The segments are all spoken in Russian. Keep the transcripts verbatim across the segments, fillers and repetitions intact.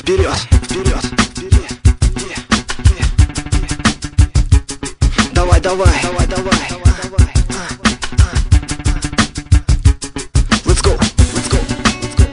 вперед, вперед, вперед. Давай, давай, давай, давай. Let's go, let's go, let's go.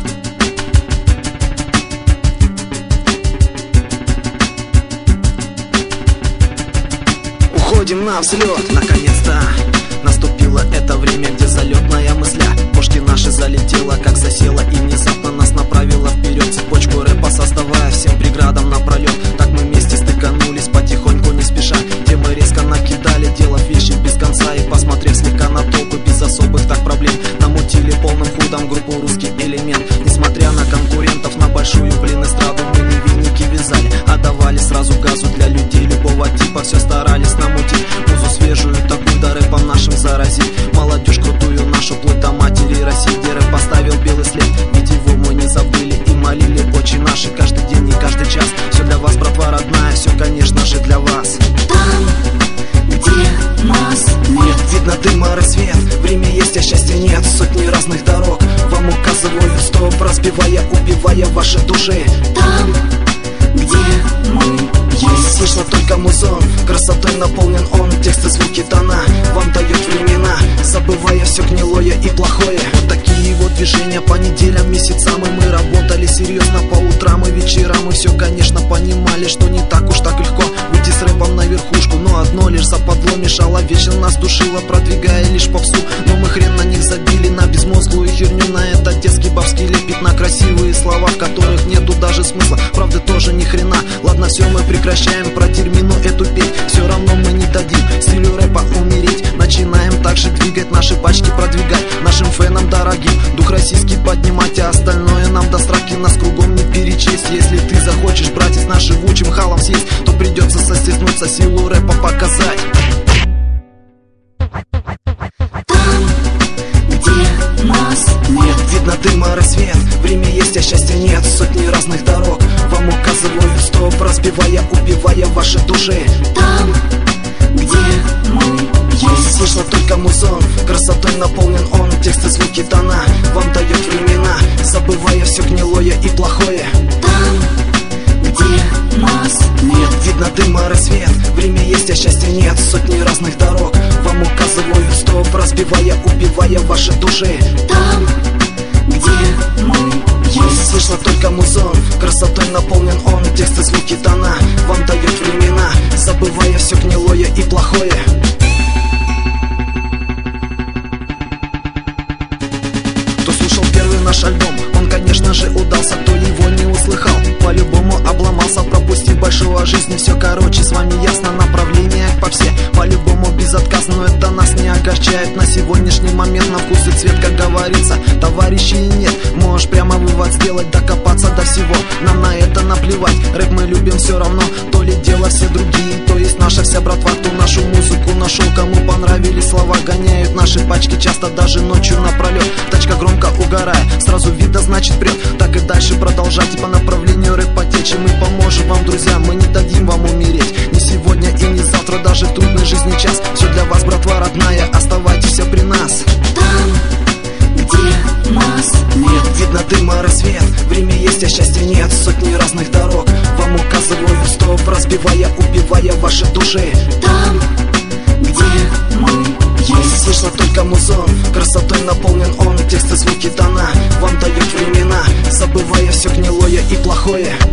Уходим на взлет. Наконец-то наступило это время, где залетная мысля бошки наши залетела, как засела, и внезапно нас направила вперед. Цепочку рэпа создавая всем преградам напролет. Так мы вместе стыканулись потихоньку, не спеша. Темы резко накидали, делав вещи без конца. И посмотрев слегка на толпы без особых так проблем, намутили полным ходом группу «Русский элемент». Несмотря на конкурентов, на большую, блин, эстраду мы не винники вязали, а давали сразу газу для людей любого типа. Все старались намутить музу свежую, такую да рэпом нашим заразить. Молодежь крутую нашу, плоть до матери России, где рэп поставил белый след. Ведь его мы не забыли и молили отче наши каждый день и каждый час. Все для вас, братва родная, все, конечно же, для вас. Там, где нас нет, видно дыма, рассвет. Время есть, а счастья нет. Сотни разных дорог вам указываю стоп, разбивая, убивая ваши души. Там, где мы есть, слышно только музон, красотой наполнен он. Тексты, звуки, тона вам дают времена, забывая все гнилое и плохое. Вот такие вот движения по неделям, месяцам. И мы работали серьезно по утрам и вечерам. И все, конечно, понимали, что не так уж так легко выйти с рэпом на верхушку. Но одно лишь западло мешало, вечно нас душило, продвигая лишь попсу. Но мы хрен на них забили, на безмозглую херню, на этот детский бабский лепит, на красивые слова, в которых нету даже смысла, правды тоже ни хрена. Ладно, все, мы прекращаем про термину эту петь. Все равно мы не дадим стилю рэпа умереть. Начинаем также двигать, наши пачки продвигать, нашим фенам дорогим дух российский поднимать. А остальное нам до строки, нас кругом не перечесть. Если ты захочешь, братец, наш живучим халом съесть, то придется состеснуться, силу рэпа показать. Там, где нас нет, видно дыма, рассвет. Время есть, а счастья нет. Сотни разных дорог вам указываю стоп, разбивая, убивая ваши души. Там, где мы есть, слышно только музон, красотой наполнен он. Тексты, звуки, тона вам дают времена, забывая все гнилое и плохое. Там, где нас нет, видно дыма, рассвет. Время есть, а счастья нет. Сотни разных дорог вам указываю стоп, разбивая, убивая ваши души. Там, где мы есть, слышно только музон, красотой наполнен он. Тексты, звуки, тона вам дают времена, забывая все гнилое и плохое. Кто слушал первый наш альбом, он, конечно же, удался. Кто его не услыхал, по-любому обломался, пропустив большого жизни. Все, короче, с вами ясно, направление по все, по-любому безотказно. Но это нас не огорчает на сегодняшний момент. На вкус и цвет, как говорится, товарищей нет. Можешь прямо вывод сделать, докопаться до всего. Нам на это наплевать, рэп мы любим все равно. То ли дело все другие, то есть наша вся братва. Кто нашу музыку нашел, кому понравились слова, гоняют наши пачки часто даже ночью напролет. Тачка громко угорая, сразу видно, значит прет. Так и дальше продолжайте по направлению рэпа течи. Мы поможем вам, друзья, мы не дадим вам умереть. Не сегодня и не завтра, даже в трудной жизни час. Все для вас, братва родная, оставайтесь при нас. Там, где нас нет, видно дыма, рассвет. Время есть, а счастья нет. Сотни разных дорог вам указываю стоп, разбивая, убивая ваши души. Там, где мы есть, слышно только музон, красотой наполнен он. Тексты, звуки, тона вам дают времена, забывая все гнилое и плохое.